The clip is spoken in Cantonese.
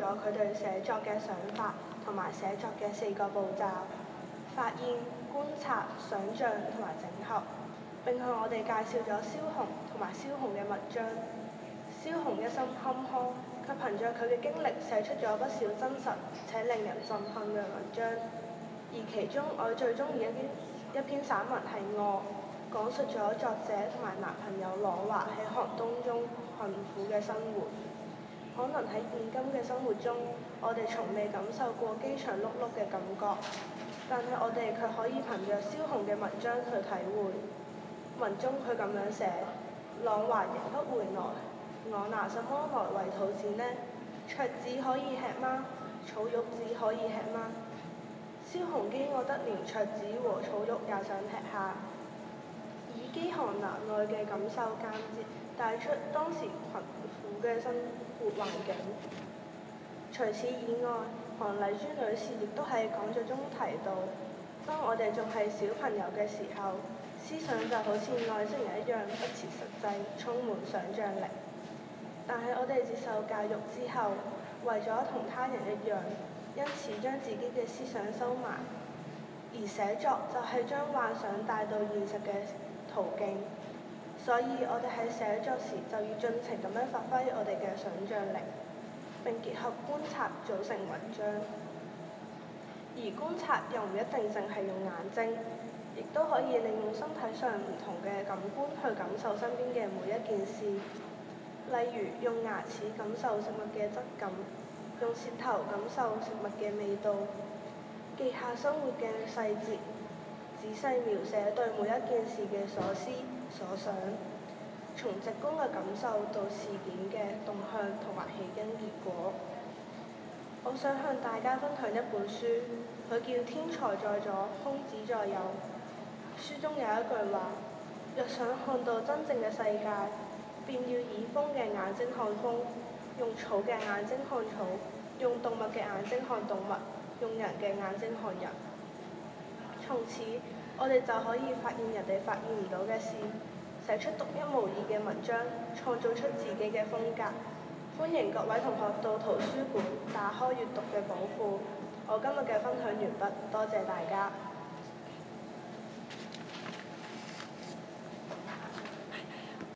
佢對寫作嘅想法同埋寫作嘅4個步驟：發現、觀察、想像同埋整合。並向我哋介紹咗蕭紅同埋蕭紅嘅文章。蕭紅一生坎坷，卻憑着佢嘅經歷寫出咗不少真實且令人震撼嘅文章。而其中我最中意一篇散文係《餓》，講述咗作者同埋男朋友朗華喺寒冬中困苦嘅生活。可能喺現今嘅生活中，我哋從未感受過飢腸轆轆嘅感覺，但係我哋卻可以憑着蕭紅嘅文章去體會。文中佢咁樣寫：朗華仍不回來，我拿什麼來餵肚子呢？桌子可以吃嗎？草褥子可以吃嗎？蕭紅飢餓得連桌子和草褥也想吃下，以飢寒難耐嘅感受間接帶出當時困苦嘅生活環境。除此以外，韓麗珠女士亦都喺講座中提到，當我哋仲係小朋友嘅時候，思想就好似外星人一樣不切實際，充滿想像力。但係我哋接受教育之後，為咗同他人一樣，因此將自己嘅思想收埋，而寫作就係將幻想帶到現實嘅途徑。所以我哋喺寫作時就要盡情咁樣發揮我哋嘅想像力，並結合觀察組成文章。而觀察又唔一定淨係用眼睛，亦都可以利用身體上唔同嘅感官去感受身邊嘅每一件事。例如用牙齒感受食物嘅質感，用舌頭感受食物嘅味道，記下生活嘅細節，仔細描寫對每一件事嘅所思所想，從直觀嘅感受到事件嘅動向同埋起因結果。我想向大家分享一本書，佢叫《天才在左，空子在右》。書中有一句話：若想看到真正嘅世界，便要以風嘅眼睛看風，用草嘅眼睛看草，用動物嘅眼睛看動物，用人嘅眼睛看人。從此，我哋就可以發現人哋發現唔到嘅事，寫出獨一無二嘅文章，創造出自己嘅風格。歡迎各位同學到圖書館打開閱讀嘅寶庫。我今日嘅分享完畢，多謝大家。